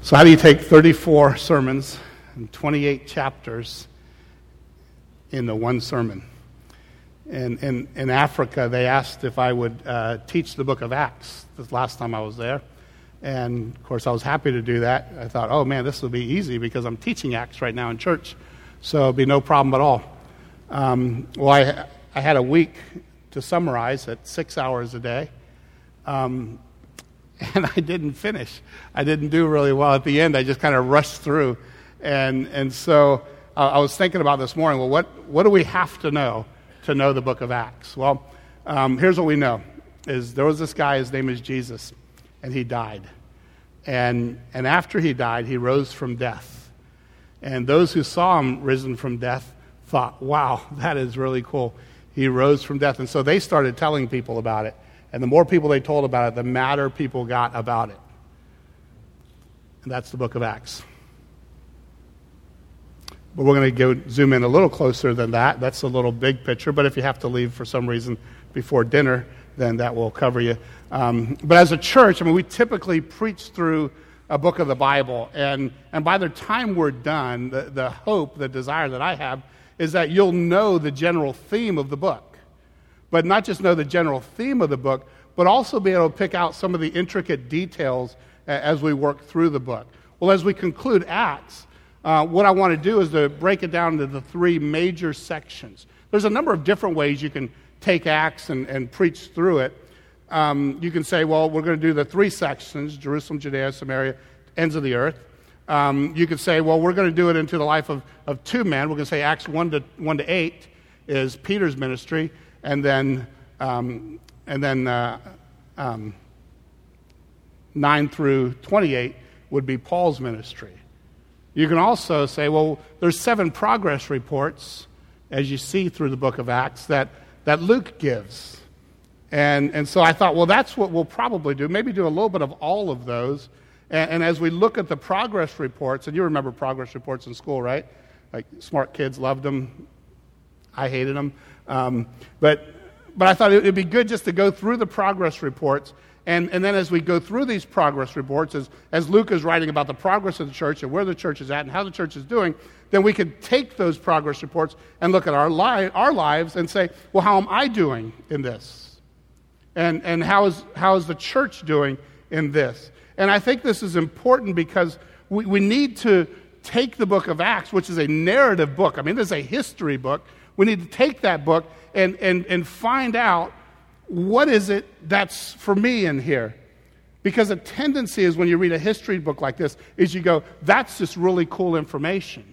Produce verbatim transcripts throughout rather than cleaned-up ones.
So how do you take thirty-four sermons and twenty-eight chapters into one sermon? And in, in Africa, they asked if I would uh, teach the book of Acts the last time I was there. And, of course, I was happy to do that. I thought, oh, man, this will be easy because I'm teaching Acts right now in church. So it'll be no problem at all. Um, well, I, I had a week to summarize at six hours a day. Um, and I didn't finish. I didn't do really well at the end. I just kind of rushed through. And and so uh, I was thinking about this morning, well, what, what do we have to know to know the book of Acts? Well, um, here's what we know, is there was this guy, his name is Jesus, and he died. And and after he died, he rose from death. And those who saw him risen from death thought, wow, that is really cool. He rose from death. And so they started telling people about it. And the more people they told about it, the madder people got about it. And that's the book of Acts. But we're going to go zoom in a little closer than that. That's a little big picture. But if you have to leave for some reason before dinner, then that will cover you. Um, but as a church, I mean, we typically preach through a book of the Bible. And, and by the time we're done, the, the hope, the desire that I have is that you'll know the general theme of the book. But not just know the general theme of the book, but also be able to pick out some of the intricate details as we work through the book. Well, as we conclude Acts, uh, what I want to do is to break it down into the three major sections. There's a number of different ways you can take Acts and, and preach through it. Um, you can say, well, we're going to do the three sections, Jerusalem, Judea, Samaria, ends of the earth. Um, you could say, well, we're going to do it into the life of, of two men. We're going to say Acts one to one to eight is Peter's ministry, and then um, and then uh, um, nine through twenty-eight would be Paul's ministry. You can also say, well, there's seven progress reports, as you see through the book of Acts, that, that Luke gives. And and so I thought, well, that's what we'll probably do. Maybe do a little bit of all of those. And, and as we look at the progress reports, and you remember progress reports in school, right? Like smart kids loved them. I hated them. Um, but but I thought it would be good just to go through the progress reports. And, and then as we go through these progress reports, as, as Luke is writing about the progress of the church and where the church is at and how the church is doing, then we could take those progress reports and look at our, li- our lives and say, well, how am I doing in this? And, and how is, how is the church doing in this? And I think this is important because we, we need to take the book of Acts, which is a narrative book. I mean, this is a history book. We need to take that book and, and, and find out what is it that's for me in here. Because a tendency is when you read a history book like this is you go, that's just really cool information.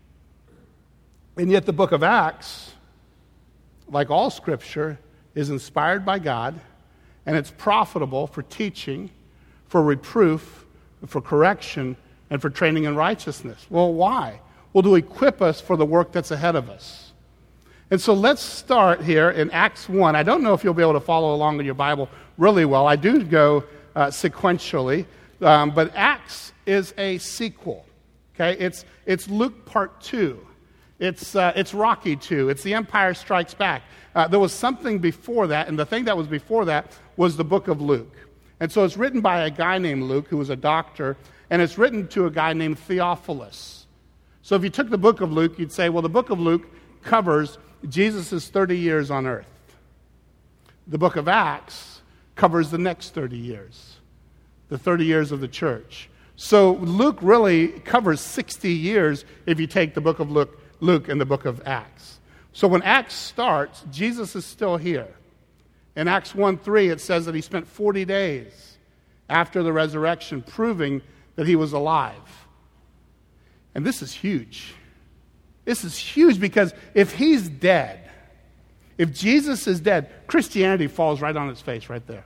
And yet the book of Acts, like all Scripture, is inspired by God, and it's profitable for teaching, for reproof, for correction, and for training in righteousness. Well, why? Well, to equip us for the work that's ahead of us. And so let's start here in Acts one. I don't know if you'll be able to follow along in your Bible really well. I do go uh, sequentially, um, but Acts is a sequel. Okay, it's it's Luke part two. It's uh, it's Rocky two. It's The Empire Strikes Back. Uh, there was something before that, and the thing that was before that was the book of Luke. And so it's written by a guy named Luke, who was a doctor, and it's written to a guy named Theophilus. So if you took the book of Luke, you'd say, well, the book of Luke covers Jesus' thirty years on earth. The book of Acts covers the next thirty years, the thirty years of the church. So Luke really covers sixty years if you take the book of Luke, Luke and the book of Acts. So when Acts starts, Jesus is still here. In Acts one three, it says that he spent forty days after the resurrection proving that he was alive. And this is huge. This is huge because if he's dead, if Jesus is dead, Christianity falls right on its face right there.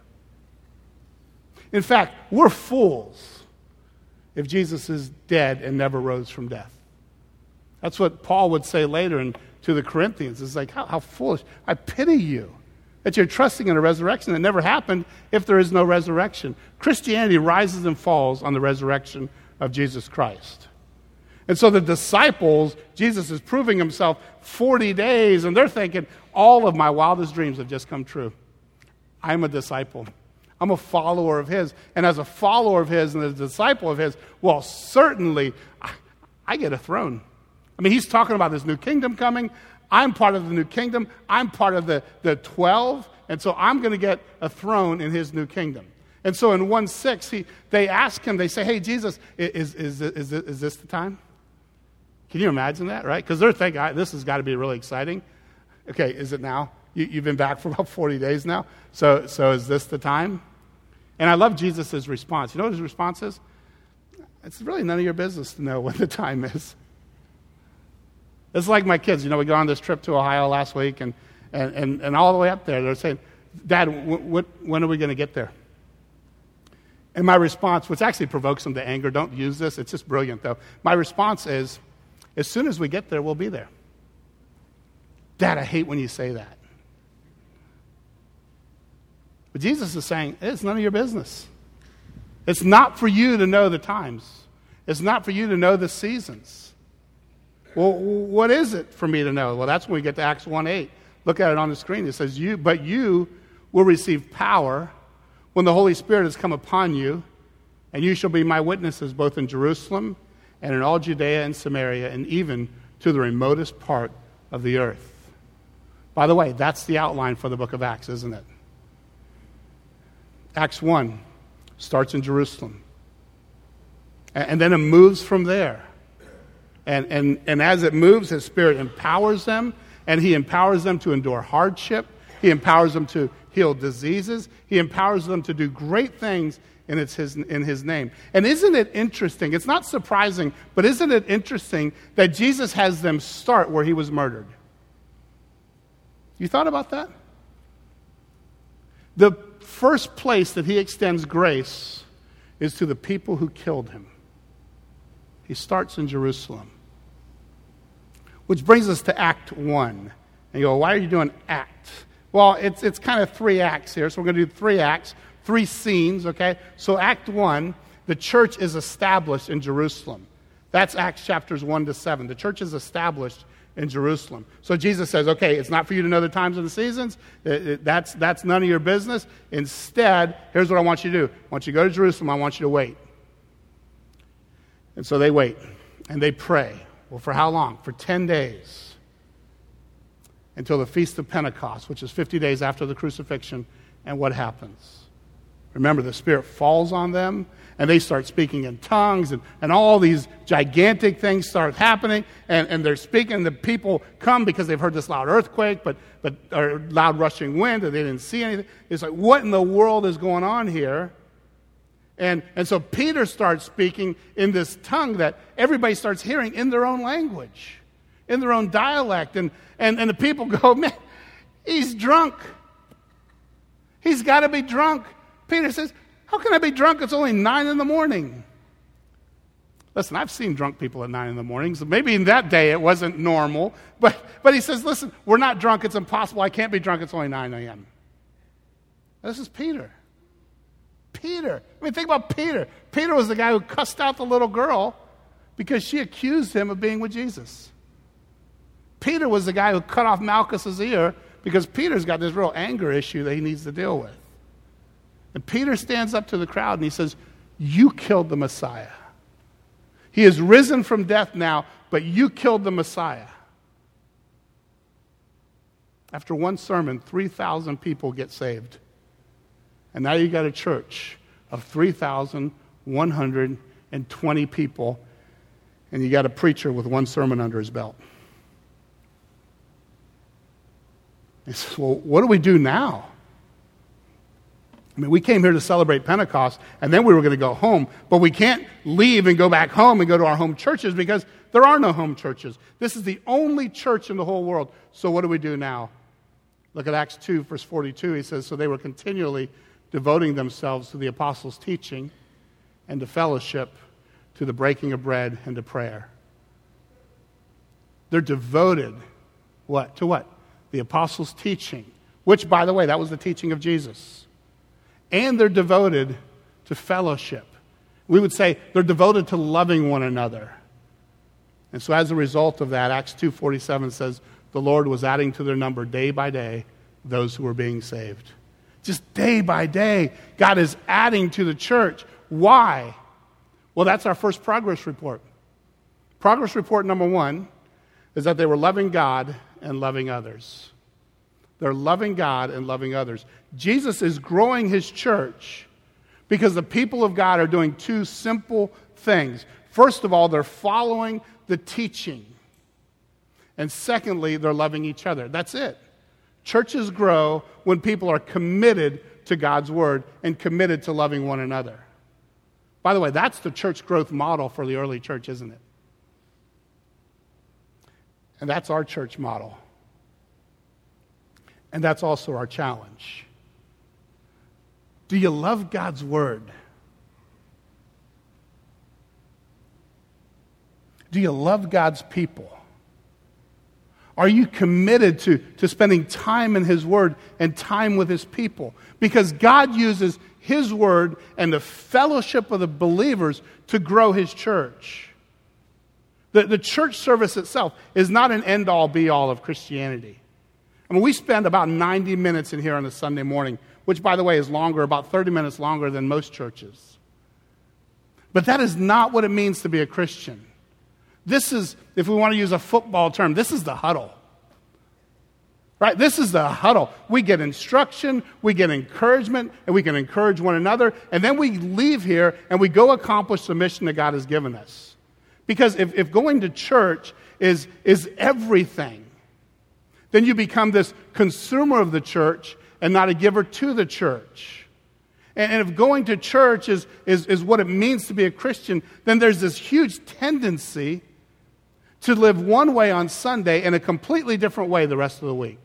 In fact, we're fools if Jesus is dead and never rose from death. That's what Paul would say later in, to the Corinthians. It's like, how, how foolish. I pity you that you're trusting in a resurrection that never happened if there is no resurrection. Christianity rises and falls on the resurrection of Jesus Christ. And so the disciples, Jesus is proving himself forty days, and they're thinking, all of my wildest dreams have just come true. I'm a disciple. I'm a follower of his. And as a follower of his and a disciple of his, well, certainly I, I get a throne. I mean, he's talking about this new kingdom coming. I'm part of the new kingdom. I'm part of the, the twelve. And so I'm going to get a throne in his new kingdom. And so in one six, he, they ask him, they say, hey, Jesus, is, is, is, is this the time? Can you imagine that, right? Because they're thinking, this has got to be really exciting. Okay, is it now? You, you've been back for about forty days now. So, so is this the time? And I love Jesus' response. You know what his response is? It's really none of your business to know when the time is. It's like my kids. You know, we got on this trip to Ohio last week, and, and, and, and all the way up there, they're saying, Dad, w- w- when are we going to get there? And my response, which actually provokes them to anger, don't use this, it's just brilliant though. My response is, as soon as we get there, we'll be there. Dad, I hate when you say that. But Jesus is saying, it's none of your business. It's not for you to know the times. It's not for you to know the seasons. Well, what is it for me to know? Well, that's when we get to Acts one eight. Look at it on the screen. It says, "You, but you will receive power when the Holy Spirit has come upon you, and you shall be my witnesses both in Jerusalem and in all Judea and Samaria, and even to the remotest part of the earth." By the way, that's the outline for the book of Acts, isn't it? Acts one starts in Jerusalem. And then it moves from there. And, and, and as it moves, his Spirit empowers them, and he empowers them to endure hardship. He empowers them to heal diseases. He empowers them to do great things in, its, his, in his name. And isn't it interesting? It's not surprising, but isn't it interesting that Jesus has them start where he was murdered? You thought about that? The first place that he extends grace is to the people who killed him. He starts in Jerusalem. Which brings us to Act one. And you go, why are you doing act? Well, it's it's kind of three acts here. So we're going to do three acts, three scenes, okay? So Act one, the church is established in Jerusalem. That's Acts chapters one to seven. The church is established in Jerusalem. So Jesus says, okay, it's not for you to know the times and the seasons. It, it, that's, that's none of your business. Instead, here's what I want you to do. I want you to go to Jerusalem. I want you to wait. And so they wait, and they pray. Well, for how long? For ten days. Until the Feast of Pentecost, which is fifty days after the crucifixion. And what happens? Remember, the Spirit falls on them, and they start speaking in tongues, and, and all these gigantic things start happening, and, and they're speaking. The people come because they've heard this loud earthquake, but, but or loud rushing wind, and they didn't see anything. It's like, what in the world is going on here? And, and so Peter starts speaking in this tongue that everybody starts hearing in their own language, in their own dialect. And, and, and the people go, man, he's drunk. He's got to be drunk. Peter says, how can I be drunk? It's only nine in the morning. Listen, I've seen drunk people at nine in the morning, so maybe in that day it wasn't normal. But, but he says, listen, we're not drunk. It's impossible. I can't be drunk. It's only nine a.m. This is Peter. Peter. I mean, think about Peter. Peter was the guy who cussed out the little girl because she accused him of being with Jesus. Peter was the guy who cut off Malchus's ear because Peter's got this real anger issue that he needs to deal with. And Peter stands up to the crowd and he says, you killed the Messiah. He is risen from death now, but you killed the Messiah. After one sermon, three thousand people get saved. And now you got a church of three thousand one hundred twenty people, and you got a preacher with one sermon under his belt. He says, well, what do we do now? I mean, we came here to celebrate Pentecost, and then we were going to go home, but we can't leave and go back home and go to our home churches because there are no home churches. This is the only church in the whole world. So what do we do now? Look at Acts two, verse forty-two. He says, so they were continually devoting themselves to the apostles' teaching and to fellowship, to the breaking of bread and to prayer. They're devoted, what? To what? The apostles' teaching, which, by the way, that was the teaching of Jesus. And they're devoted to fellowship. We would say they're devoted to loving one another. And so as a result of that, Acts two forty-seven says, the Lord was adding to their number day by day those who were being saved. Just day by day, God is adding to the church. Why? Well, that's our first progress report. Progress report number one is that they were loving God and loving others. They're loving God and loving others. Jesus is growing his church because the people of God are doing two simple things. First of all, they're following the teaching. And secondly, they're loving each other. That's it. Churches grow when people are committed to God's word and committed to loving one another. By the way, that's the church growth model for the early church, isn't it? And that's our church model. And that's also our challenge. Do you love God's word? Do you love God's people? Are you committed to, to spending time in his word and time with his people? Because God uses his word and the fellowship of the believers to grow his church. The, the church service itself is not an end-all, be-all of Christianity. I mean, we spend about ninety minutes in here on a Sunday morning, which, by the way, is longer, about thirty minutes longer than most churches. But that is not what it means to be a Christian. This is, if we want to use a football term, this is the huddle. Right? This is the huddle. We get instruction, we get encouragement, and we can encourage one another, and then we leave here and we go accomplish the mission that God has given us. Because if, if going to church is, is everything, then you become this consumer of the church and not a giver to the church. And, and if going to church is, is, is what it means to be a Christian, then there's this huge tendency to live one way on Sunday and a completely different way the rest of the week.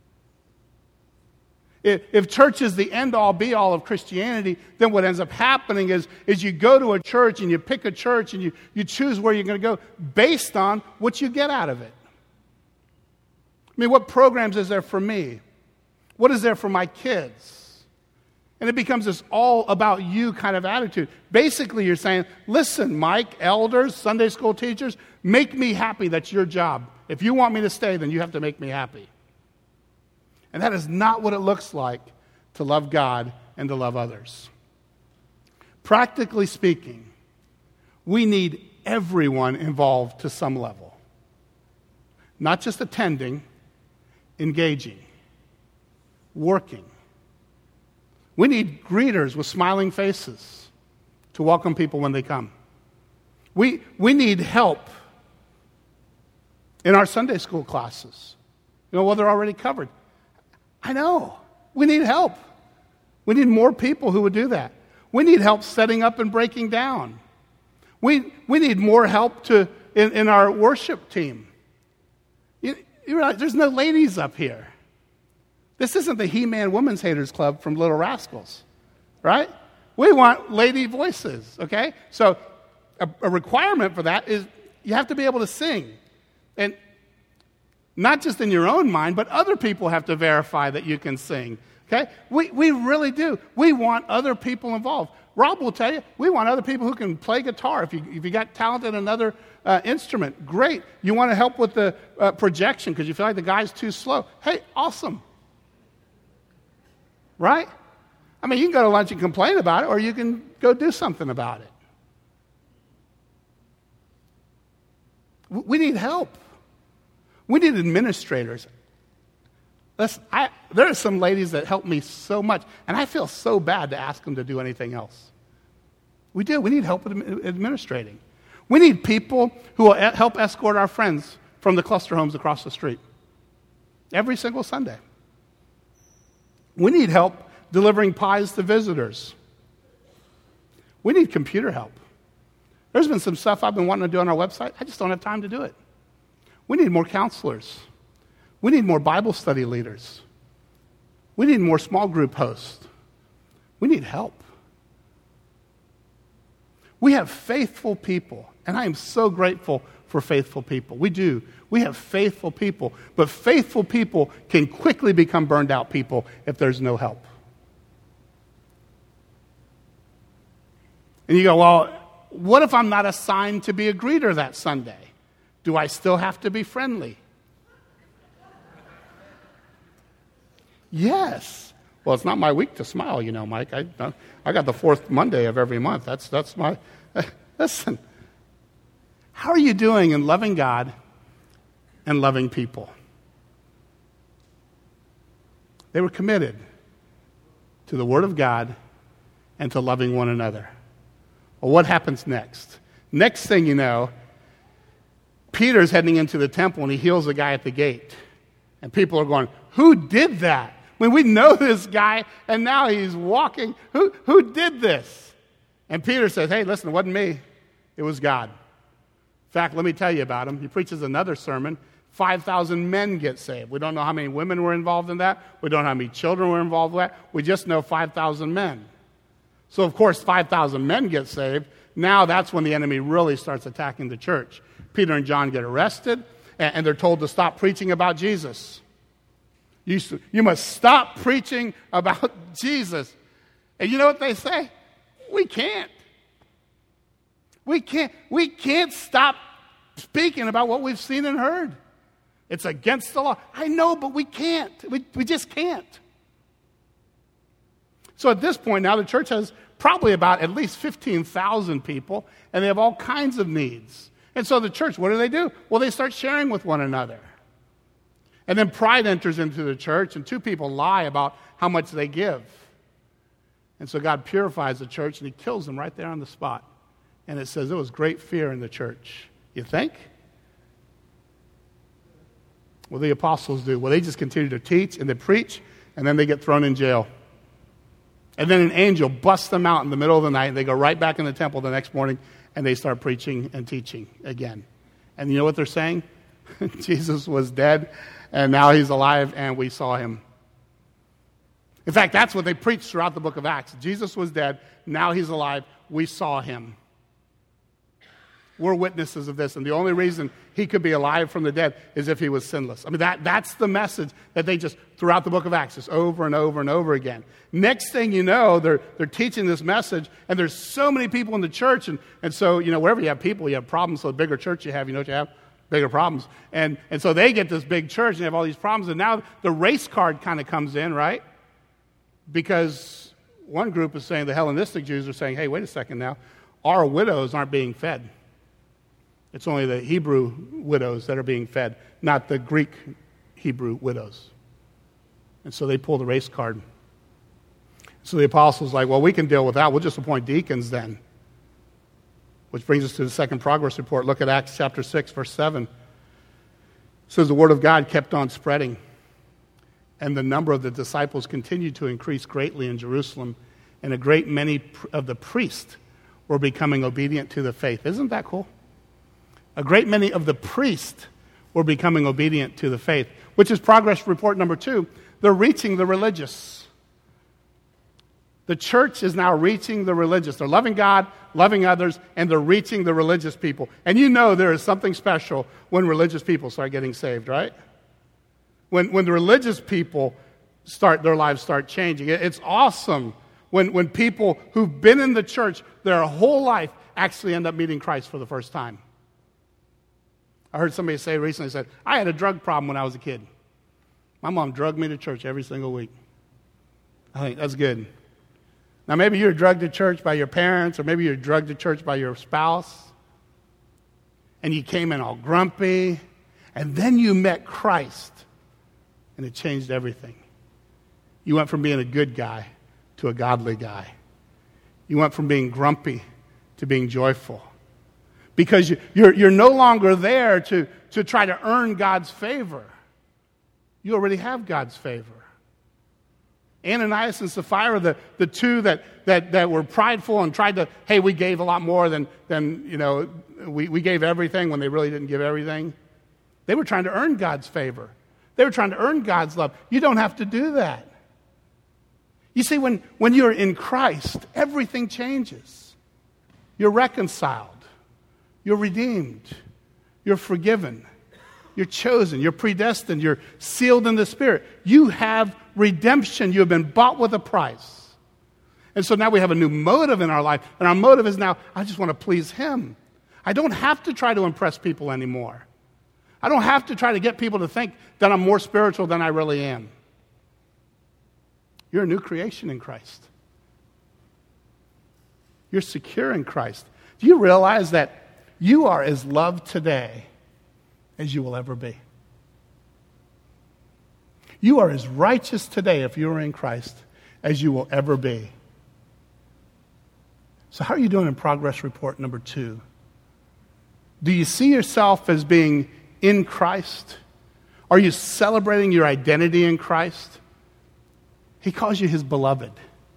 If, if church is the end-all, be-all of Christianity, then what ends up happening is, is you go to a church and you pick a church and you, you choose where you're going to go based on what you get out of it. I mean, what programs is there for me? What is there for my kids? And it becomes this all about you kind of attitude. Basically, you're saying, listen, Mike, elders, Sunday school teachers, make me happy. That's your job. If you want me to stay, then you have to make me happy. And that is not what it looks like to love God and to love others. Practically speaking, we need everyone involved to some level. Not just attending, engaging, working. We need greeters with smiling faces to welcome people when they come. We, we need help in our Sunday school classes. You know, well, they're already covered. I know. We need help. We need more people who would do that. We need help setting up and breaking down. We, we need more help to in, in our worship team. You, you realize there's no ladies up here. This isn't the He-Man Women's Haters Club from Little Rascals, right? We want lady voices, okay? So a, a requirement for that is you have to be able to sing. And not just in your own mind, but other people have to verify that you can sing, okay? We, we really do. We want other people involved. Rob will tell you, we want other people who can play guitar. If you, if you got talent in another uh, instrument, great. You want to help with the uh, projection because you feel like the guy's too slow. Hey, awesome. Right? I mean, you can go to lunch and complain about it, or you can go do something about it. We need help. We need administrators. Listen, I, there are some ladies that help me so much, and I feel so bad to ask them to do anything else. We do. We need help with administrating. We need people who will help escort our friends from the cluster homes across the street every single Sunday. We need help delivering pies to visitors. We need computer help. There's been some stuff I've been wanting to do on our website. I just don't have time to do it. We need more counselors. We need more Bible study leaders. We need more small group hosts. We need help. We have faithful people, and I am so grateful for faithful people. We do. We have faithful people, but faithful people can quickly become burned out people if there's no help. And you go, well, what if I'm not assigned to be a greeter that Sunday? Do I still have to be friendly? Yes. Well, it's not my week to smile, you know, Mike. I, I got the fourth Monday of every month. That's, that's my, listen. How are you doing in loving God and loving people? They were committed to the Word of God and to loving one another. Well, what happens next? Next thing you know, Peter's heading into the temple and he heals a guy at the gate. And people are going, who did that? I mean, we know this guy and now he's walking. Who, who did this? And Peter says, hey, listen, it wasn't me. It was God. In fact, let me tell you about him. He preaches another sermon. five thousand men get saved. We don't know how many women were involved in that. We don't know how many children were involved in that. We just know five thousand men. So, of course, five thousand men get saved. Now that's when the enemy really starts attacking the church. Peter and John get arrested, and they're told to stop preaching about Jesus. You, you must stop preaching about Jesus. And you know what they say? We can't. We can't. We can't stop speaking about what we've seen and heard. It's against the law. I know, but we can't. We, we just can't. So at this point now, the church has probably about at least fifteen thousand people, and they have all kinds of needs. And so the church, what do they do? Well, they start sharing with one another. And then pride enters into the church, and two people lie about how much they give. And so God purifies the church, and he kills them right there on the spot. And it says there was great fear in the church. You think? What do the apostles do? Well, they just continue to teach and they preach, and then they get thrown in jail. And then an angel busts them out in the middle of the night, and they go right back in the temple the next morning, and they start preaching and teaching again. And you know what they're saying? Jesus was dead, and now he's alive, and we saw him. In fact, that's what they preach throughout the book of Acts. Jesus was dead, now he's alive, we saw him. We're witnesses of this, and the only reason he could be alive from the dead is if he was sinless. I mean, that, that's the message that they just, throughout the book of Acts, just over and over and over again. Next thing you know, they're, they're teaching this message, and there's so many people in the church, and, and so, you know, wherever you have people, you have problems. So the bigger church you have, you know what you have? Bigger problems. And, and so they get this big church, and they have all these problems, and now the race card kind of comes in, right? Because one group is saying, the Hellenistic Jews are saying, hey, wait a second now, our widows aren't being fed. It's only the Hebrew widows that are being fed, not the Greek Hebrew widows. And so they pull the race card. So the apostles are like, well, we can deal with that. We'll just appoint deacons then. Which brings us to the second progress report. Look at Acts chapter six, verse seven. It says the word of God kept on spreading, and the number of the disciples continued to increase greatly in Jerusalem, and a great many of the priests were becoming obedient to the faith. Isn't that cool? A great many of the priests were becoming obedient to the faith, which is progress report number two. They're reaching the religious. The church is now reaching the religious. They're loving God, loving others, and they're reaching the religious people. And you know there is something special when religious people start getting saved, right? When, when the religious people start, their lives start changing. It, it's awesome when, when people who've been in the church their whole life actually end up meeting Christ for the first time. I heard somebody say recently, said, I had a drug problem when I was a kid. My mom drugged me to church every single week. I think that's good. Now, maybe you're drugged to church by your parents, or maybe you're drugged to church by your spouse, and you came in all grumpy, and then you met Christ, and it changed everything. You went from being a good guy to a godly guy. You went from being grumpy to being joyful. Because you're, you're no longer there to, to try to earn God's favor. You already have God's favor. Ananias and Sapphira, the, the two that, that, that were prideful and tried to, hey, we gave a lot more than, than you know, we, we gave everything when they really didn't give everything. They were trying to earn God's favor. They were trying to earn God's love. You don't have to do that. You see, when, when you're in Christ, everything changes. You're reconciled. You're redeemed. You're forgiven. You're chosen. You're predestined. You're sealed in the Spirit. You have redemption. You have been bought with a price. And so now we have a new motive in our life. And our motive is now, I just want to please Him. I don't have to try to impress people anymore. I don't have to try to get people to think that I'm more spiritual than I really am. You're a new creation in Christ. You're secure in Christ. Do you realize that you are as loved today as you will ever be? You are as righteous today, if you are in Christ, as you will ever be. So how are you doing in progress report number two? Do you see yourself as being in Christ? Are you celebrating your identity in Christ? He calls you his beloved.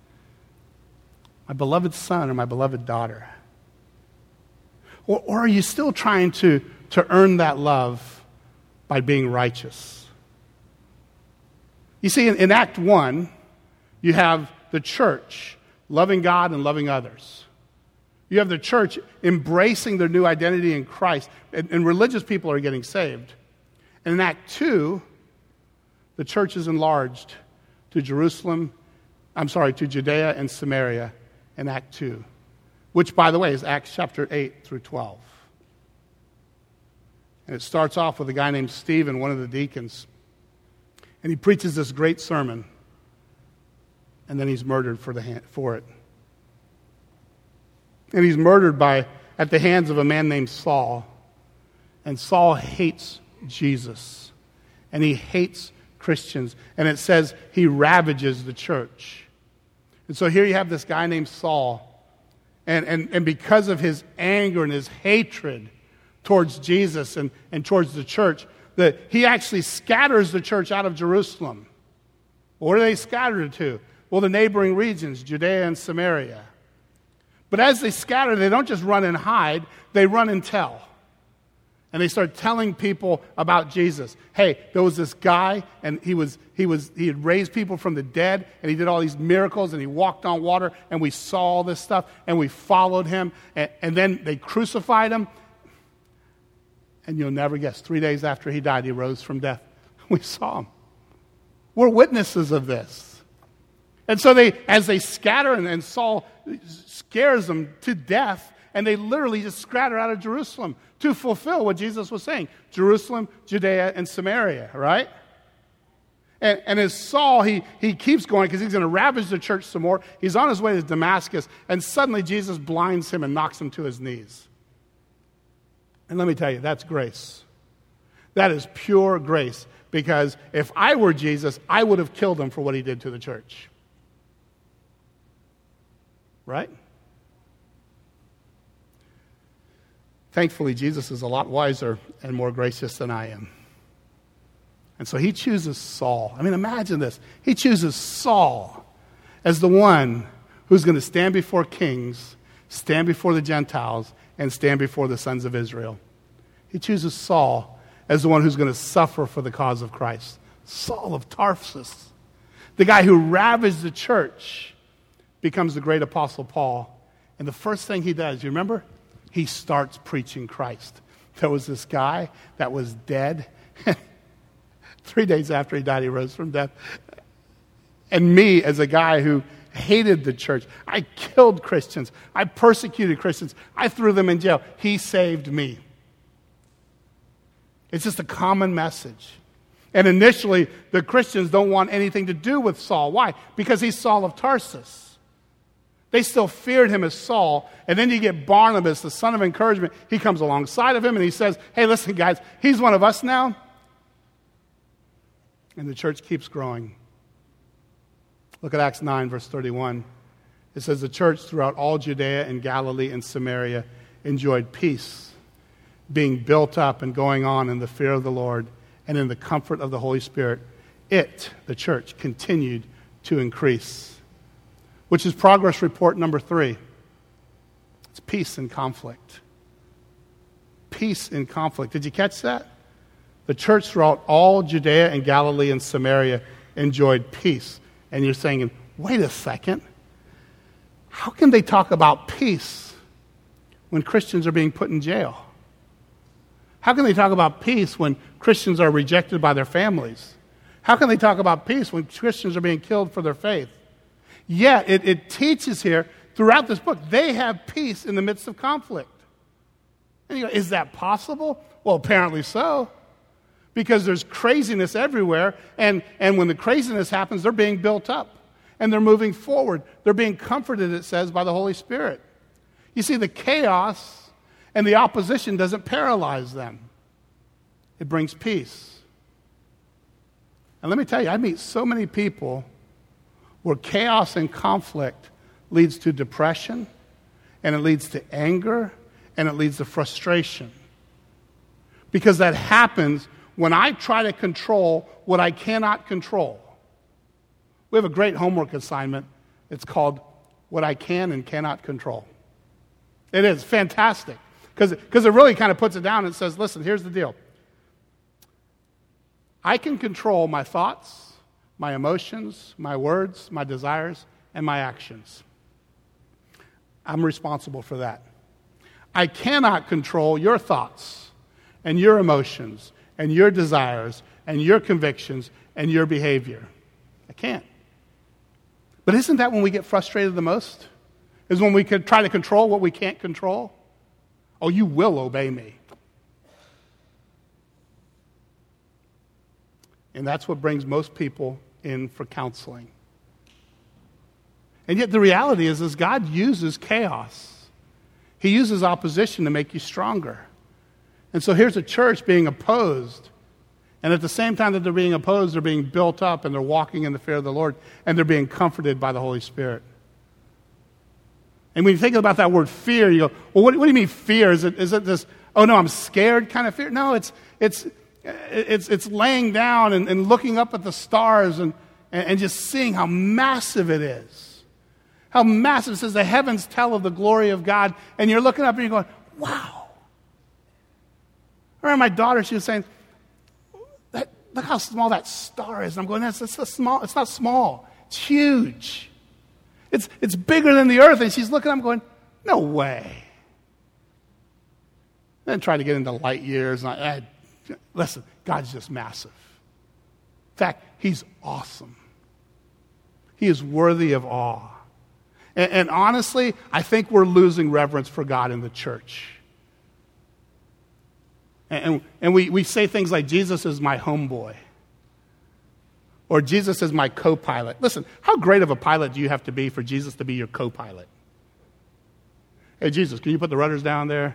My beloved son or my beloved daughter. Or, or are you still trying to, to earn that love by being righteous? You see, in, in Act one, you have the church loving God and loving others. You have the church embracing their new identity in Christ, and, and religious people are getting saved. And in Act two, the church is enlarged to Jerusalem, I'm sorry, to Judea and Samaria in Act two, which, by the way, is Acts chapter eight through twelve. And it starts off with a guy named Stephen, one of the deacons, and he preaches this great sermon, and then he's murdered for, the hand, for it. And he's murdered by at the hands of a man named Saul. And Saul hates Jesus. And he hates Christians. And it says he ravages the church. And so here you have this guy named Saul. And, and, and because of his anger and his hatred towards Jesus and, and towards the church, that he actually scatters the church out of Jerusalem. Where are they scattered to? Well, the neighboring regions, Judea and Samaria. But as they scatter, they don't just run and hide, they run and tell. And they start telling people about Jesus. Hey, there was this guy, and he was he was he had raised people from the dead, and he did all these miracles, and he walked on water, and we saw all this stuff, and we followed him, and, and then they crucified him. And you'll never guess, three days after he died, he rose from death. We saw him. We're witnesses of this. And so they, as they scatter, and, and Saul scares them to death, and they literally just scatter out of Jerusalem to fulfill what Jesus was saying. Jerusalem, Judea, and Samaria, right? And, and as Saul, he, he keeps going because he's going to ravage the church some more. He's on his way to Damascus, and suddenly Jesus blinds him and knocks him to his knees. And let me tell you, that's grace. That is pure grace. Because if I were Jesus, I would have killed him for what he did to the church. Right? Thankfully, Jesus is a lot wiser and more gracious than I am. And so he chooses Saul. I mean, imagine this. He chooses Saul as the one who's going to stand before kings, stand before the Gentiles, and stand before the sons of Israel. He chooses Saul as the one who's going to suffer for the cause of Christ. Saul of Tarsus, the guy who ravaged the church, becomes the great apostle Paul. And the first thing he does, you remember? He starts preaching Christ. There was this guy that was dead. Three days after he died, he rose from death. And me, as a guy who hated the church, I killed Christians, I persecuted Christians, I threw them in jail. He saved me. It's just a common message. And initially, the Christians don't want anything to do with Saul. Why? Because he's Saul of Tarsus. They still feared him as Saul. And then you get Barnabas, the son of encouragement. He comes alongside of him and he says, hey, listen, guys, he's one of us now. And the church keeps growing. Look at Acts nine, verse thirty-one. It says, the church throughout all Judea and Galilee and Samaria enjoyed peace, being built up and going on in the fear of the Lord and in the comfort of the Holy Spirit. It, the church, continued to increase. Which is progress report number three. It's peace in conflict. Peace in conflict. Did you catch that? The church throughout all Judea and Galilee and Samaria enjoyed peace. And you're saying, wait a second. How can they talk about peace when Christians are being put in jail? How can they talk about peace when Christians are rejected by their families? How can they talk about peace when Christians are being killed for their faith? Yet, it, it teaches here throughout this book, they have peace in the midst of conflict. And you go, is that possible? Well, apparently so. Because there's craziness everywhere, and, and when the craziness happens, they're being built up. and they're moving forward. They're being comforted, it says, by the Holy Spirit. You see, the chaos and the opposition doesn't paralyze them. It brings peace. And let me tell you, I meet so many people where chaos and conflict leads to depression, and it leads to anger, and it leads to frustration. Because that happens when I try to control what I cannot control. We have a great homework assignment. It's called What I Can and Cannot Control. It is fantastic because it really kind of puts it down and says, listen, here's the deal. I can control my thoughts, my emotions, my words, my desires, and my actions. I'm responsible for that. I cannot control your thoughts and your emotions and your desires and your convictions and your behavior. I can't. But isn't that when we get frustrated the most? Is when we could try to control what we can't control? Oh, you will obey me. And that's what brings most people in for counseling. And yet the reality is, is God uses chaos. He uses opposition to make you stronger. And so here's a church being opposed. And at the same time that they're being opposed, they're being built up and they're walking in the fear of the Lord and they're being comforted by the Holy Spirit. And when you think about that word fear, you go, well, what, what do you mean fear? Is it, is it this, oh no, I'm scared kind of fear? No, it's it's it's it's laying down and, and looking up at the stars and, and, and just seeing how massive it is. How massive. It says the heavens tell of the glory of God. And you're looking up and you're going, wow. I remember my daughter, she was saying, that, look how small that star is. And I'm going, that's, that's, that's small. It's not small. It's huge. It's, it's bigger than the earth. And she's looking, I'm going, no way. Then try to get into light years. And I, I, listen, God's just massive. In fact, he's awesome. He is worthy of awe. And, and honestly, I think we're losing reverence for God in the church. And, and, and we, we say things like, Jesus is my homeboy. Or Jesus is my co-pilot. Listen, how great of a pilot do you have to be for Jesus to be your co-pilot? Hey, Jesus, can you put the rudders down there?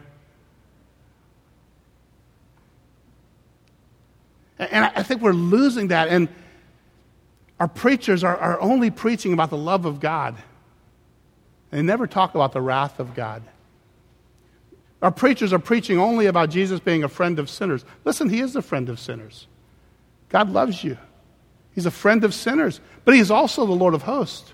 And, and I think we're losing that. And our preachers are, are only preaching about the love of God. They never talk about the wrath of God. Our preachers are preaching only about Jesus being a friend of sinners. Listen, he is a friend of sinners. God loves you. He's a friend of sinners, but he's also the Lord of hosts.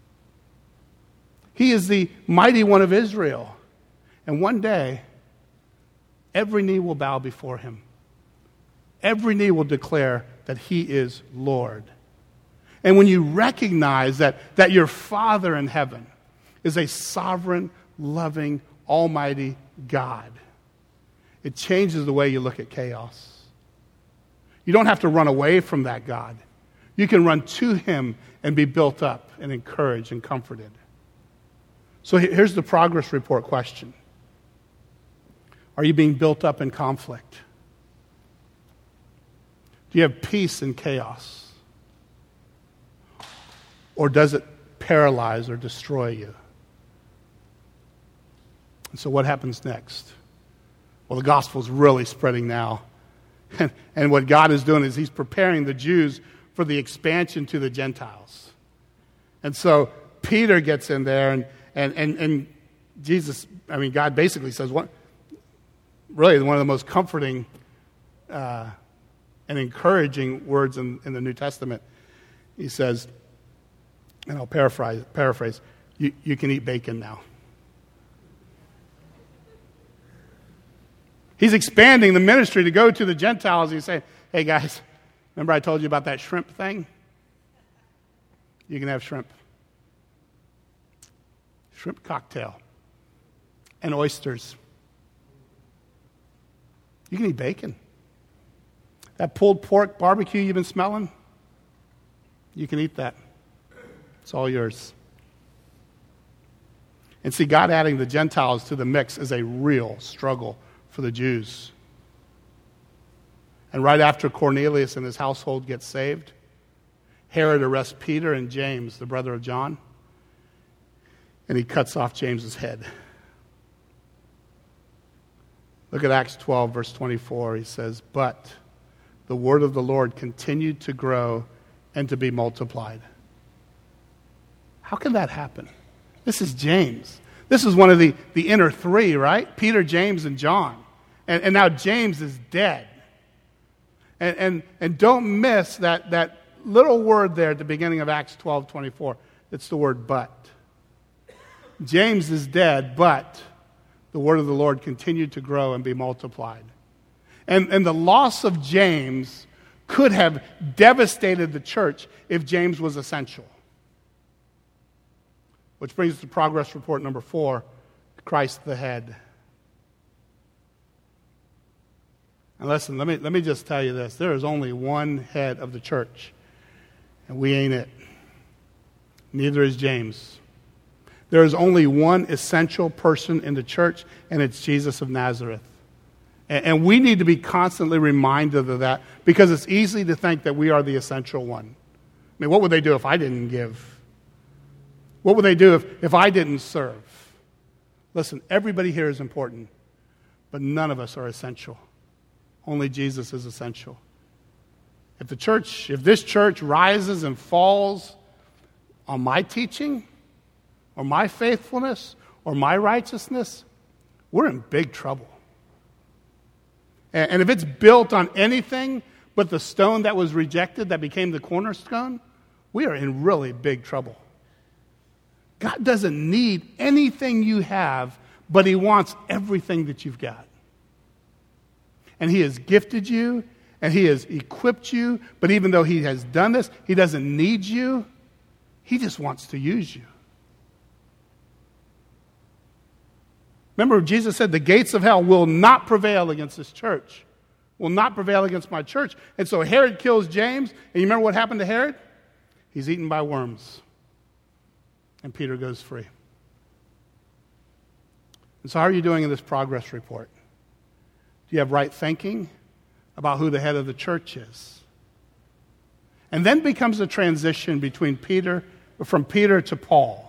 He is the mighty one of Israel. And one day, every knee will bow before him. Every knee will declare that he is Lord. And when you recognize that, that your Father in heaven is a sovereign, loving, almighty God, it changes the way you look at chaos. You don't have to run away from that God. You can run to him and be built up and encouraged and comforted. So here's the progress report question. Are you being built up in conflict? Do you have peace in chaos? Or does it paralyze or destroy you? And so what happens next? Well, the gospel's really spreading now. And, and what God is doing is he's preparing the Jews for the expansion to the Gentiles. And so Peter gets in there and and and, and Jesus, I mean, God basically says, what, really one of the most comforting uh, and encouraging words in, in the New Testament. He says, and I'll paraphrase, paraphrase you, you can eat bacon now. He's expanding the ministry to go to the Gentiles. He's saying, hey guys, remember I told you about that shrimp thing? You can have shrimp. Shrimp cocktail. And oysters. You can eat bacon. That pulled pork barbecue you've been smelling, you can eat that. It's all yours. And see, God adding the Gentiles to the mix is a real struggle for the Jews. And right after Cornelius and his household get saved, Herod arrests Peter and James, the brother of John, and he cuts off James's head. Look at Acts twelve, verse twenty-four. He says, "But the word of the Lord continued to grow and to be multiplied." How can that happen? This is James. This is one of the, the inner three, right? Peter, James, and John. And, and now James is dead. And, and, and don't miss that, that little word there at the beginning of Acts twelve twenty-four. It's the word "but." James is dead, but the word of the Lord continued to grow and be multiplied. And, and the loss of James could have devastated the church if James was essential. Which brings us to progress report number four, Christ the head. And listen, let me, let me just tell you this. There is only one head of the church, and we ain't it. Neither is James. There is only one essential person in the church, and it's Jesus of Nazareth. And, and we need to be constantly reminded of that, because it's easy to think that we are the essential one. I mean, what would they do if I didn't give? What would they do if, if I didn't serve? Listen, everybody here is important, but none of us are essential. Only Jesus is essential. If the church, if this church rises and falls on my teaching, or my faithfulness, or my righteousness, we're in big trouble. And, and if it's built on anything but the stone that was rejected that became the cornerstone, we are in really big trouble. God doesn't need anything you have, but He wants everything that you've got. And He has gifted you, and He has equipped you, but even though He has done this, He doesn't need you. He just wants to use you. Remember, Jesus said, the gates of hell will not prevail against this church, will not prevail against my church. And so Herod kills James, and you remember what happened to Herod? He's eaten by worms. And Peter goes free. And so how are you doing in this progress report? Do you have right thinking about who the head of the church is? And then becomes a transition between Peter, from Peter to Paul.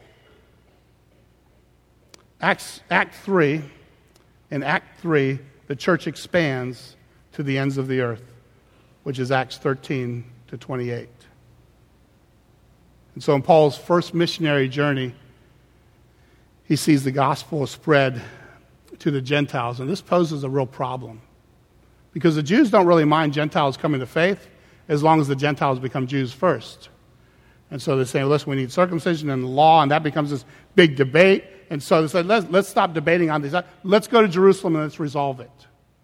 Acts, Act three, in Act three, the church expands to the ends of the earth, which is Acts thirteen to twenty-eight. And so in Paul's first missionary journey, he sees the gospel spread to the Gentiles, and this poses a real problem. Because the Jews don't really mind Gentiles coming to faith as long as the Gentiles become Jews first. And so they're saying, listen, we need circumcision and the law, and that becomes this big debate. And so they said, let's, let's stop debating on these. Let's go to Jerusalem and let's resolve it.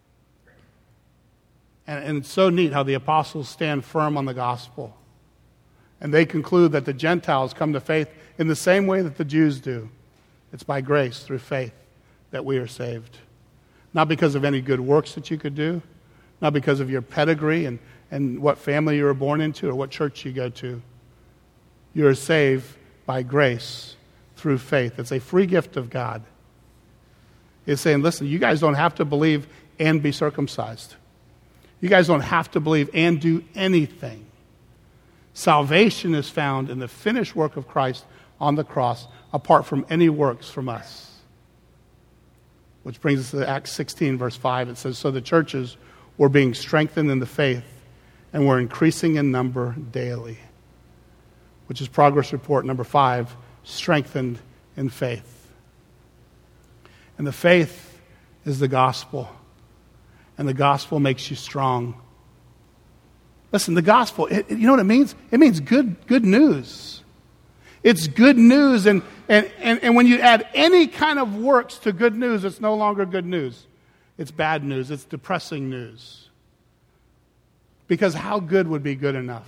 And, and it's so neat how the apostles stand firm on the gospel. And they conclude that the Gentiles come to faith in the same way that the Jews do. It's by grace, through faith, that we are saved. Not because of any good works that you could do, not because of your pedigree and, and what family you were born into or what church you go to. You are saved by grace through faith. It's a free gift of God. It's saying, listen, you guys don't have to believe and be circumcised. You guys don't have to believe and do anything. Salvation is found in the finished work of Christ on the cross, apart from any works from us. Which brings us to Acts sixteen, verse five. It says, so the churches were being strengthened in the faith and were increasing in number daily. Which is progress report number five, strengthened in faith. And the faith is the gospel. And the gospel makes you strong. Listen, the gospel, it, you know what it means? It means good, good news. It's good news, and, and, and, and when you add any kind of works to good news, it's no longer good news. It's bad news. It's depressing news. Because how good would be good enough?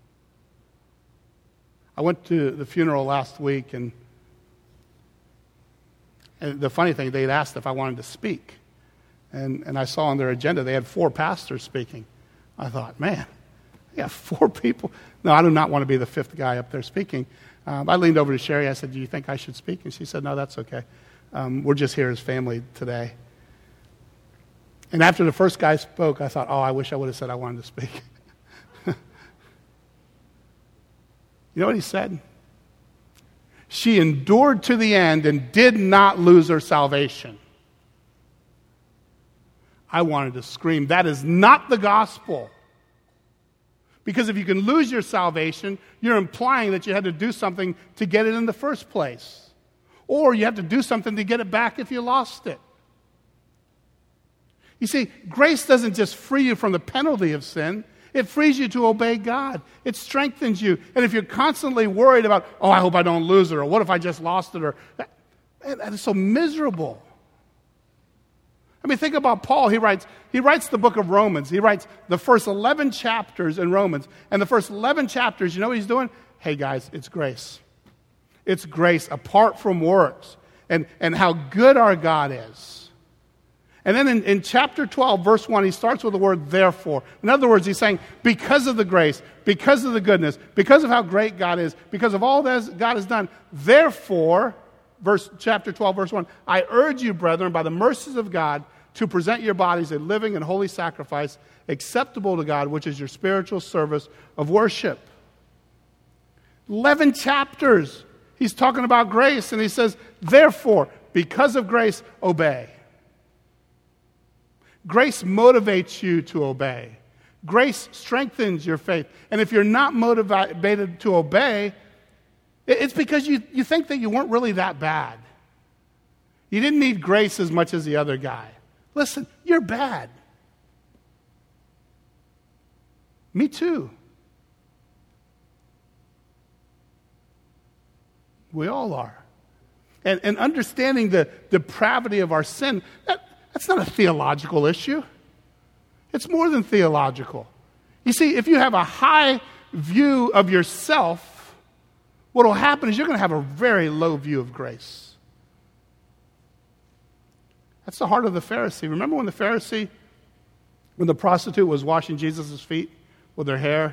I went to the funeral last week, and, and the funny thing, they'd asked if I wanted to speak. And, and I saw on their agenda they had four pastors speaking. I thought, man, they got four people. No, I do not want to be the fifth guy up there speaking. Um, I leaned over to Sherry. I said, do you think I should speak? And she said, no, that's okay. Um, we're just here as family today. And after the first guy spoke, I thought, oh, I wish I would have said I wanted to speak. You know what he said? She endured to the end and did not lose her salvation. I wanted to scream, that is not the gospel. Because if you can lose your salvation, you're implying that you had to do something to get it in the first place. Or you have to do something to get it back if you lost it. You see, grace doesn't just free you from the penalty of sin. It frees you to obey God. It strengthens you. And if you're constantly worried about, oh, I hope I don't lose it, or what if I just lost it, or that, that is so miserable. I mean, think about Paul. He writes, he writes the book of Romans. He writes the first eleven chapters in Romans. And the first eleven chapters, you know what he's doing? Hey, guys, it's grace. It's grace apart from works. And, and how good our God is. And then in, in chapter twelve, verse one, he starts with the word therefore. In other words, he's saying, because of the grace, because of the goodness, because of how great God is, because of all that God has done, therefore, verse chapter twelve, verse one, I urge you, brethren, by the mercies of God, to present your bodies a living and holy sacrifice, acceptable to God, which is your spiritual service of worship. Eleven chapters, he's talking about grace, and he says, therefore, because of grace, obey. Grace motivates you to obey. Grace strengthens your faith. And if you're not motivated to obey, it's because you, you think that you weren't really that bad. You didn't need grace as much as the other guy. Listen, you're bad. Me too. We all are. And, and understanding the depravity of our sin, that, that's not a theological issue. It's more than theological. You see, if you have a high view of yourself, what will happen is you're going to have a very low view of grace. That's the heart of the Pharisee. Remember when the Pharisee, when the prostitute was washing Jesus' feet with her hair?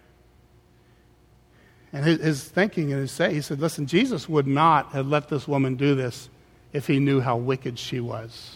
And his, his thinking and his say, he said, listen, Jesus would not have let this woman do this if he knew how wicked she was.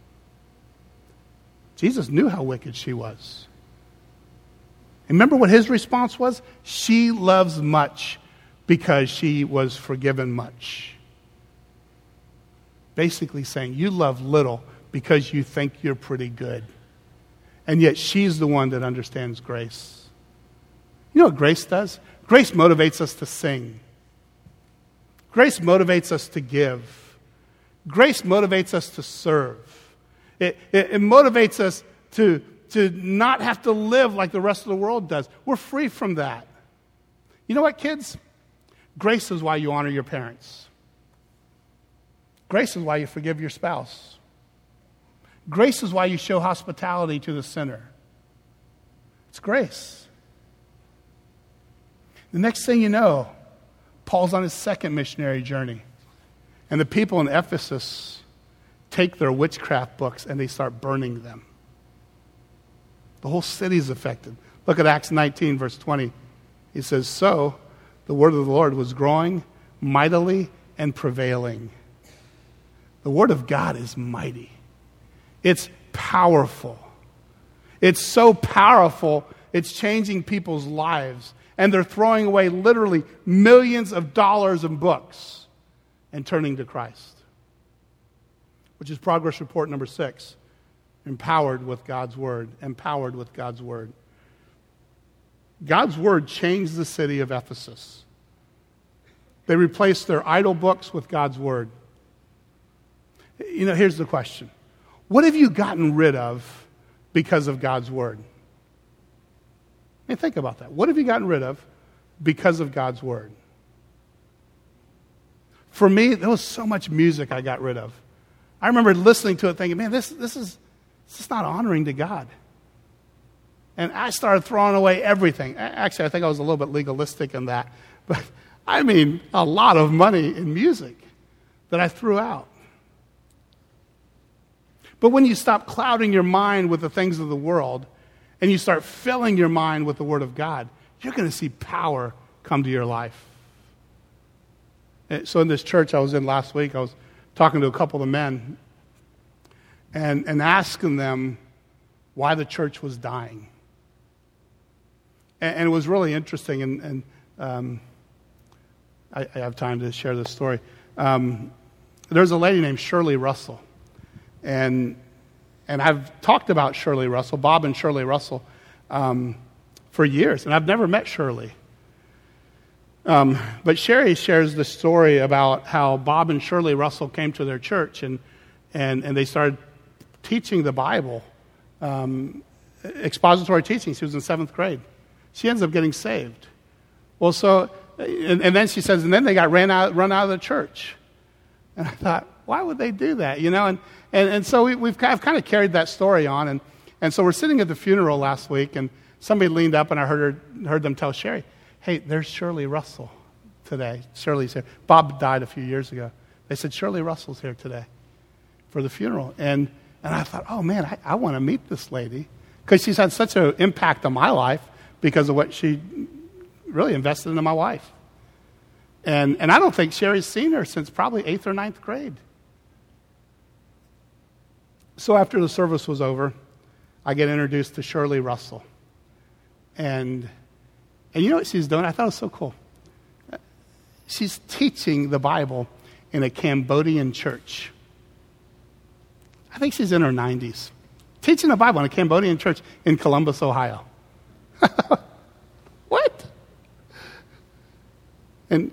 Jesus knew how wicked she was. And remember what his response was? She loves much because she was forgiven much. Basically saying, you love little because you think you're pretty good. And yet she's the one that understands grace. You know what grace does? Grace motivates us to sing. Grace motivates us to give. Grace motivates us to serve. It, it, it motivates us to, to not have to live like the rest of the world does. We're free from that. You know what, kids? Grace is why you honor your parents. Grace is why you forgive your spouse. Grace is why you show hospitality to the sinner. It's grace. The next thing you know, Paul's on his second missionary journey. And the people in Ephesus take their witchcraft books and they start burning them. The whole city is affected. Look at Acts nineteen, verse twenty. He says, so the word of the Lord was growing mightily and prevailing. The word of God is mighty. It's powerful. It's so powerful, it's changing people's lives. And they're throwing away literally millions of dollars in books and turning to Christ. Which is progress report number six. Empowered with God's word. Empowered with God's word. God's word changed the city of Ephesus. They replaced their idol books with God's word. You know, here's the question. What have you gotten rid of because of God's word? I mean, think about that. What have you gotten rid of because of God's word? For me, there was so much music I got rid of. I remember listening to it thinking, man, this, this is this is not honoring to God. And I started throwing away everything. Actually, I think I was a little bit legalistic in that. But I mean, a lot of money in music that I threw out. But when you stop clouding your mind with the things of the world and you start filling your mind with the Word of God, you're going to see power come to your life. And so in this church I was in last week, I was talking to a couple of men and, and asking them why the church was dying. And, and it was really interesting. And, and um, I, I have time to share this story. Um, there's a lady named Shirley Russell, and and I've talked about Shirley Russell, Bob and Shirley Russell, um, for years, and I've never met Shirley. Um, but Sherry shares the story about how Bob and Shirley Russell came to their church, and and, and they started teaching the Bible, um, expository teaching. She was in seventh grade. She ends up getting saved. Well, so, and, and then she says, and then they got ran out, run out of the church. And I thought, why would they do that? You know, and, and, and so we, we've kind of, kind of carried that story on. And, and so we're sitting at the funeral last week, and somebody leaned up, and I heard her, heard them tell Sherry, hey, there's Shirley Russell today. Shirley's here. Bob died a few years ago. They said, Shirley Russell's here today for the funeral. And and I thought, oh, man, I, I want to meet this lady because she's had such an impact on my life because of what she really invested into my wife. And and I don't think Sherry's seen her since probably eighth or ninth grade. So after the service was over, I get introduced to Shirley Russell. And and you know what she's doing? I thought it was so cool. She's teaching the Bible in a Cambodian church. I think she's in her nineties. Teaching the Bible in a Cambodian church in Columbus, Ohio. What? And,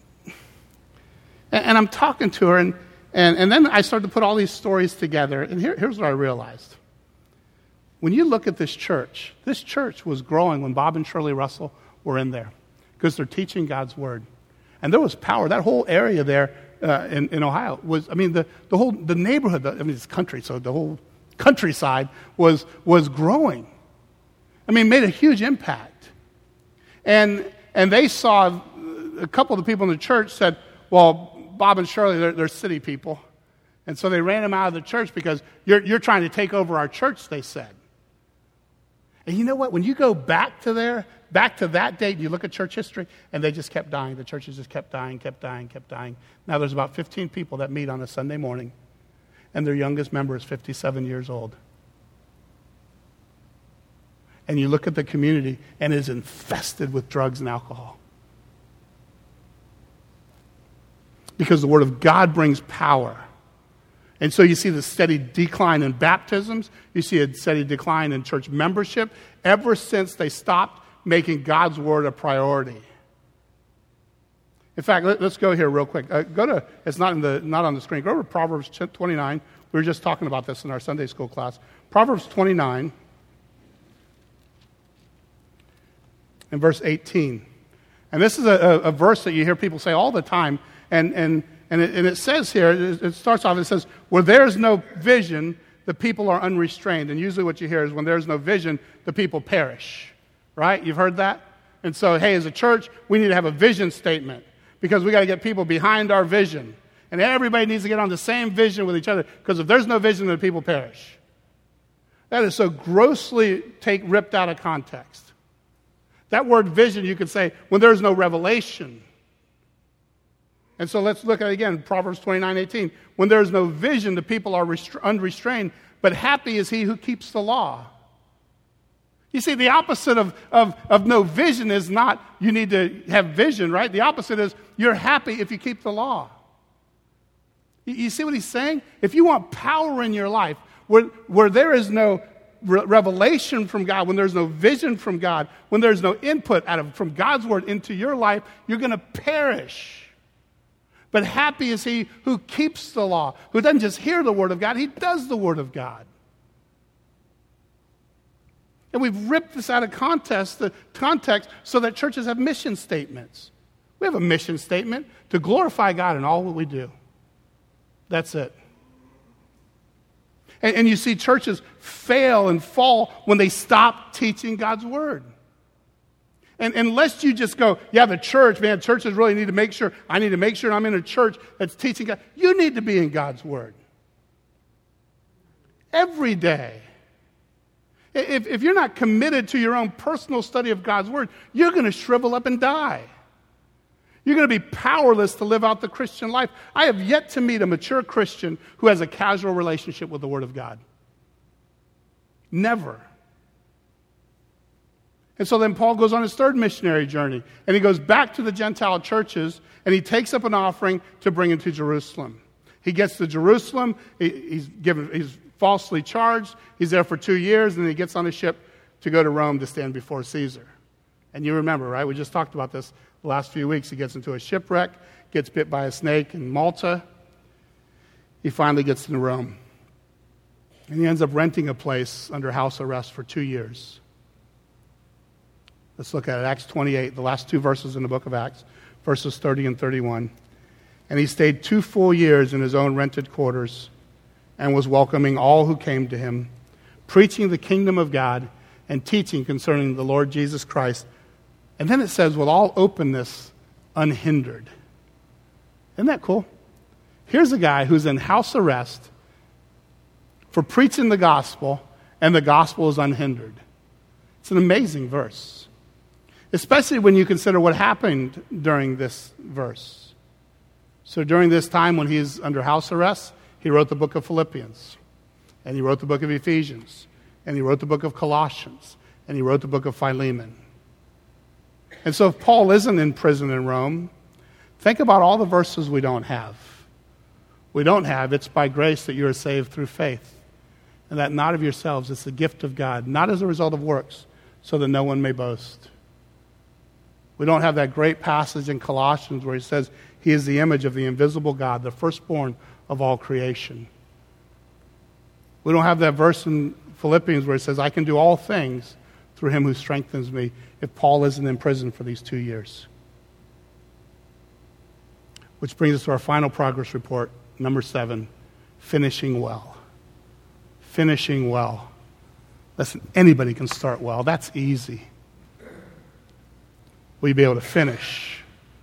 and I'm talking to her, and, and, and then I started to put all these stories together, and here, here's what I realized. When you look at this church, this church was growing when Bob and Shirley Russell were in there because they're teaching God's Word. And there was power. That whole area there uh, in, in Ohio was, I mean, the, the whole, the neighborhood, the, I mean, it's country, so the whole countryside was, was growing. I mean, made a huge impact. And, and they saw, a couple of the people in the church said, well, Bob and Shirley, they're, they're city people. And so they ran them out of the church because you're, you're trying to take over our church, they said. And you know what? When you go back to there, back to that date, you look at church history, and they just kept dying. The churches just kept dying, kept dying, kept dying. Now there's about fifteen people that meet on a Sunday morning, and their youngest member is fifty-seven years old. And you look at the community, and it is infested with drugs and alcohol. Because the Word of God brings power. And so you see the steady decline in baptisms. You see a steady decline in church membership ever since they stopped making God's Word a priority. In fact, let, let's go here real quick. Uh, go to, it's not in the not on the screen. Go to Proverbs twenty-nine. We were just talking about this in our Sunday school class. Proverbs twenty-nine and verse eighteen. And this is a, a, a verse that you hear people say all the time. And and And it, and it says here, it, it starts off, it says, where there is no vision, the people are unrestrained. And usually what you hear is when there's no vision, the people perish. Right? You've heard that? And so, hey, as a church, we need to have a vision statement because we got to get people behind our vision. And everybody needs to get on the same vision with each other because if there's no vision, then the people perish. That is so grossly take ripped out of context. That word vision, you could say, when there's no revelation. And so let's look at it again, Proverbs twenty-nine eighteen. When there is no vision, the people are restra- unrestrained, but happy is he who keeps the law. You see, the opposite of, of, of no vision is not you need to have vision, right? The opposite is you're happy if you keep the law. You, you see what he's saying? If you want power in your life, where, where there is no re- revelation from God, when there's no vision from God, when there's no input out of from God's word into your life, you're going to perish. But happy is he who keeps the law, who doesn't just hear the word of God, he does the word of God. And we've ripped this out of context, the context so that churches have mission statements. We have a mission statement to glorify God in all that we do. That's it. And, and you see churches fail and fall when they stop teaching God's word. And unless you just go, yeah, the church, man, churches really need to make sure, I need to make sure I'm in a church that's teaching God. You need to be in God's word. Every day. If, if you're not committed to your own personal study of God's word, you're going to shrivel up and die. You're going to be powerless to live out the Christian life. I have yet to meet a mature Christian who has a casual relationship with the word of God. Never. And so then Paul goes on his third missionary journey, and he goes back to the Gentile churches, and he takes up an offering to bring it to Jerusalem. He gets to Jerusalem, he, he's given, he's falsely charged, he's there for two years, and then he gets on a ship to go to Rome to stand before Caesar. And you remember, right? We just talked about this the last few weeks. He gets into a shipwreck, gets bit by a snake in Malta. He finally gets to Rome. And he ends up renting a place under house arrest for two years. Let's look at it. Acts twenty-eight, the last two verses in the book of Acts, verses thirty and thirty-one. And he stayed two full years in his own rented quarters and was welcoming all who came to him, preaching the kingdom of God and teaching concerning the Lord Jesus Christ. And then it says, with all openness, unhindered. Isn't that cool? Here's a guy who's in house arrest for preaching the gospel, and the gospel is unhindered. It's an amazing verse, especially when you consider what happened during this verse. So during this time when he's under house arrest, he wrote the book of Philippians, and he wrote the book of Ephesians, and he wrote the book of Colossians, and he wrote the book of Philemon. And so if Paul isn't in prison in Rome, think about all the verses we don't have. We don't have, it's by grace that you are saved through faith, and that not of yourselves, it's the gift of God, not as a result of works, so that no one may boast. We don't have that great passage in Colossians where he says he is the image of the invisible God, the firstborn of all creation. We don't have that verse in Philippians where it says, I can do all things through him who strengthens me, if Paul isn't in prison for these two years. Which brings us to our final progress report, number seven, finishing well. Finishing well. Listen, anybody can start well. That's easy. Will you be able to finish?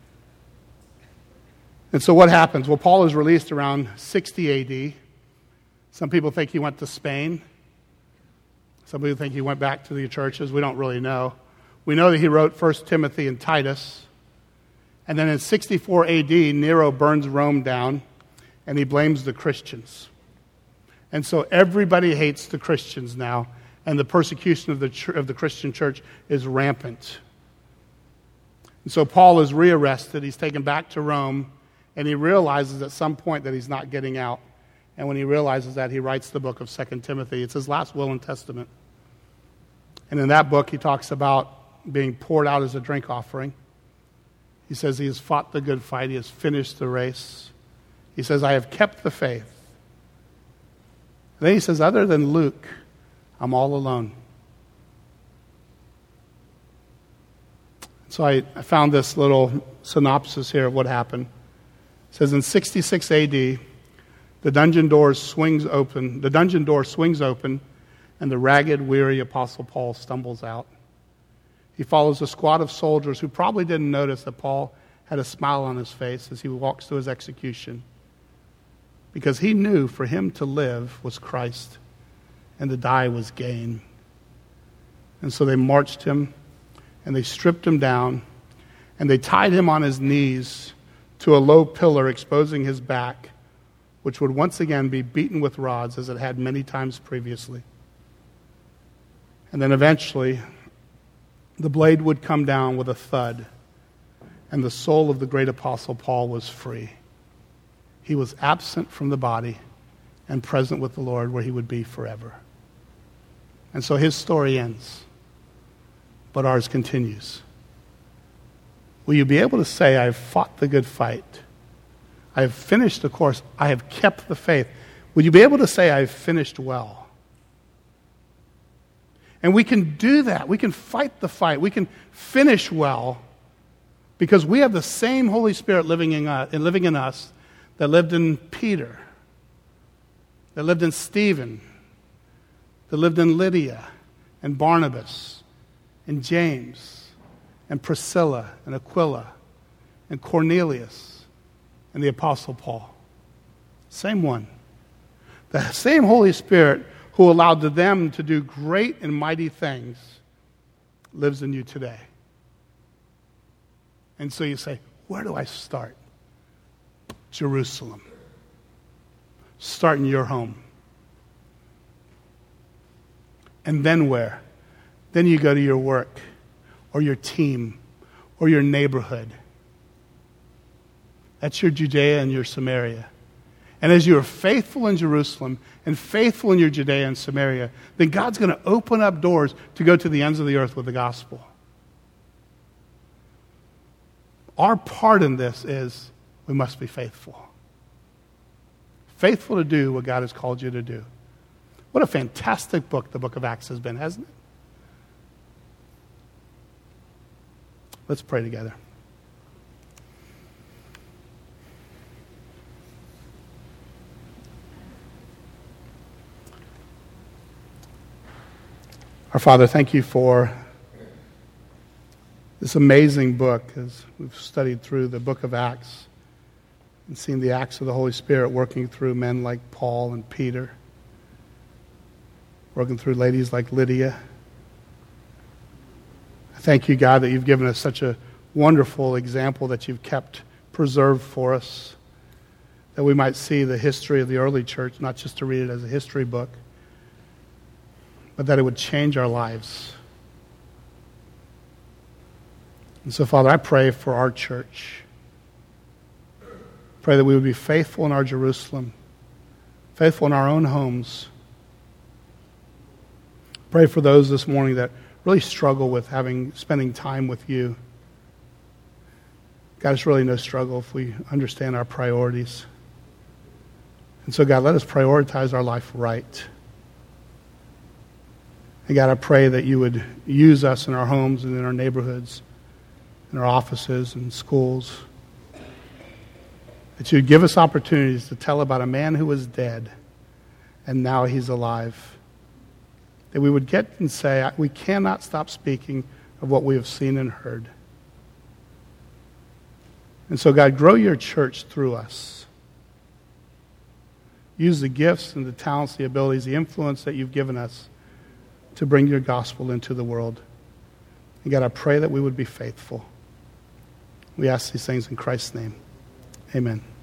And so what happens? Well, Paul is released around sixty A D. Some people think he went to Spain. Some people think he went back to the churches. We don't really know. We know that he wrote First Timothy and Titus. And then in sixty-four A D, Nero burns Rome down, and he blames the Christians. And so everybody hates the Christians now, and the persecution of the ch- of the Christian church is rampant. And so Paul is rearrested. He's taken back to Rome, and he realizes at some point that he's not getting out. And when he realizes that, he writes the book of Second Timothy. It's his last will and testament. And in that book, he talks about being poured out as a drink offering. He says he has fought the good fight. He has finished the race. He says, I have kept the faith. And then he says, other than Luke, I'm all alone. So I, I found this little synopsis here of what happened. It says in sixty-six A D, the dungeon doors swings open. The dungeon door swings open, and the ragged, weary Apostle Paul stumbles out. He follows a squad of soldiers who probably didn't notice that Paul had a smile on his face as he walks to his execution, because he knew for him to live was Christ and to die was gain. And so they marched him, and they stripped him down, and they tied him on his knees to a low pillar exposing his back, which would once again be beaten with rods as it had many times previously. And then eventually, the blade would come down with a thud, and the soul of the great Apostle Paul was free. He was absent from the body and present with the Lord, where he would be forever. And so his story ends, but ours continues. Will you be able to say, I have fought the good fight, I have finished the course, I have kept the faith? Will you be able to say, I have finished well? And we can do that. We can fight the fight. We can finish well because we have the same Holy Spirit living in us, living in us that lived in Peter, that lived in Stephen, that lived in Lydia and Barnabas and James and Priscilla and Aquila and Cornelius and the Apostle Paul. Same one. The same Holy Spirit who allowed them to do great and mighty things lives in you today. And so you say, where do I start? Jerusalem. Start in your home. And then where? Then you go to your work or your team or your neighborhood. That's your Judea and your Samaria. And as you are faithful in Jerusalem and faithful in your Judea and Samaria, then God's going to open up doors to go to the ends of the earth with the gospel. Our part in this is we must be faithful. Faithful to do what God has called you to do. What a fantastic book the book of Acts has been, hasn't it? Let's pray together. Our Father, thank you for this amazing book as we've studied through the book of Acts and seen the acts of the Holy Spirit working through men like Paul and Peter, working through ladies like Lydia. I thank you, God, that you've given us such a wonderful example that you've kept preserved for us, that we might see the history of the early church, not just to read it as a history book, but that it would change our lives. And so, Father, I pray for our church. Pray that we would be faithful in our Jerusalem, faithful in our own homes. Pray for those this morning that really struggle with having spending time with you. God, it's really no struggle if we understand our priorities. And so, God, let us prioritize our life right. And God, I pray that you would use us in our homes and in our neighborhoods, in our offices and schools. That you would give us opportunities to tell about a man who was dead and now he's alive. That we would get and say, we cannot stop speaking of what we have seen and heard. And so, God, grow your church through us. Use the gifts and the talents, the abilities, the influence that you've given us to bring your gospel into the world. And God, I pray that we would be faithful. We ask these things in Christ's name. Amen.